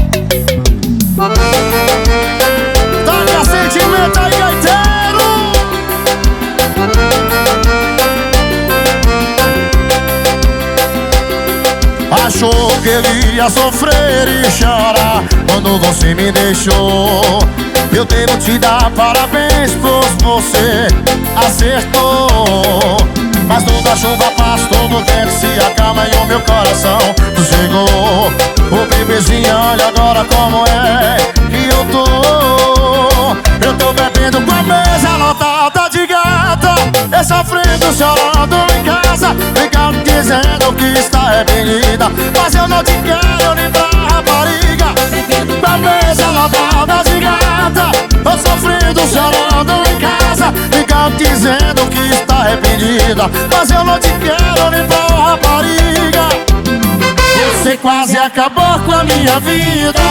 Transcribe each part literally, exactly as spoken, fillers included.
Taca sentimento aí, gaiteiro. Achou que eu ia sofrer e chorar quando você me deixou. Eu devo te dar parabéns, pois você acertou. Mas toda chuva passa, todo vento se acalma e o meu coração sossegou. Ô bebezinha, olha agora como é que eu tô. Eu tô bebendo com a mesa lotada de gata, e sofrendo, chorando em casa, ficando dizendo que está arrependida. Mas eu não te quero nem pra rapariga. Com a mesa lotada de gata, tô sofrendo, chorando em casa, ficando dizendo que está arrependida. Mas eu não te quero nem pra rapariga. Você quase acabou com a minha vida.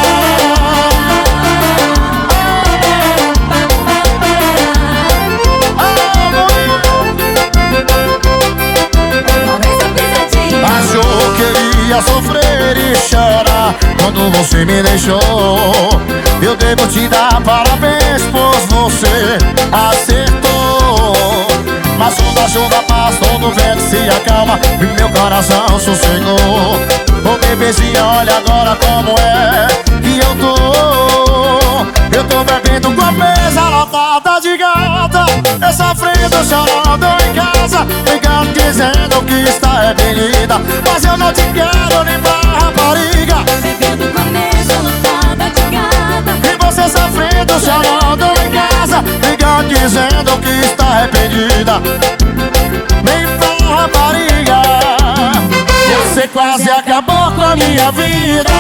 Achou que eu ia sofrer e chorar quando você me deixou. Eu devo te dar parabéns, pois você acertou. Mas quando a chuva passa, todo vento se acalma e meu coração sossegou. Ô bebezinha, olha agora como é que eu tô. Eu tô bebendo com a mesa lotada de gata, eu sofrendo, chorando em casa, ficando dizendo que está arrependida. Mas eu não te quero nem pra rapariga. Bebendo com a mesa lotada de gata, E você sofrendo, chorando em casa, ficando dizendo que está arrependida. Nem pra rapariga. Você quase acabou com a minha vida.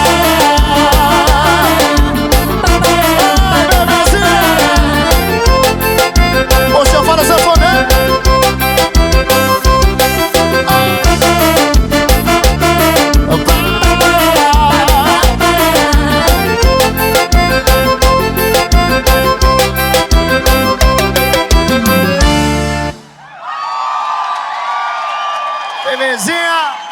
Ai, bebezinha. Ô, seu fala sanfoneiro. Bebezinha.